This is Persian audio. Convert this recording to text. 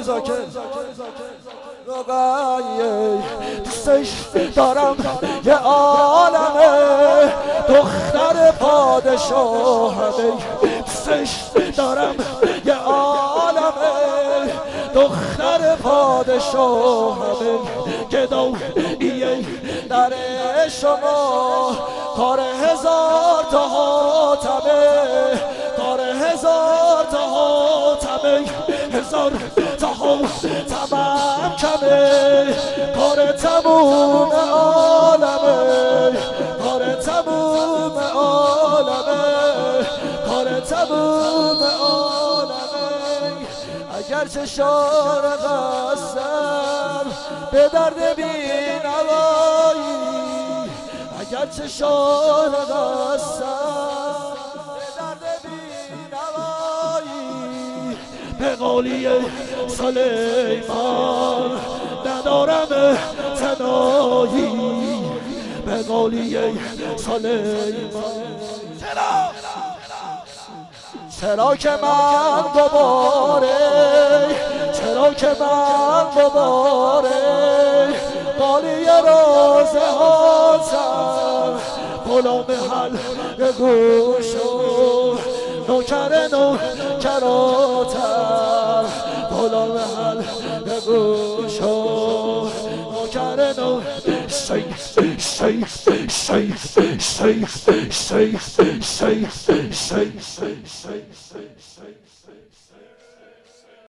رقیه دوستش دارم یه عالمه دختر پادشاهمه دوستش دارم یه عالمه دختر پادشاهمه گداییه در شما کار هزار تا حاتمه کار هزار تا حاتمه هزار تا حاتمم کمه کار تموم عالمه کار تموم عالمه کار تموم عالمه اگرچه شارق هستم به درد بینوایی اگرچه شارق هستم به درد بینوایی به قولی سلیمان ندارم تنایی به قولی سلیمان چرا که من دوباره چرا که من دوباره قالی روزه هاتم غلام حل گوشو نوکر نوکراتم غلام حل گوشو نوکر شی شی شی شی شی شی شی شی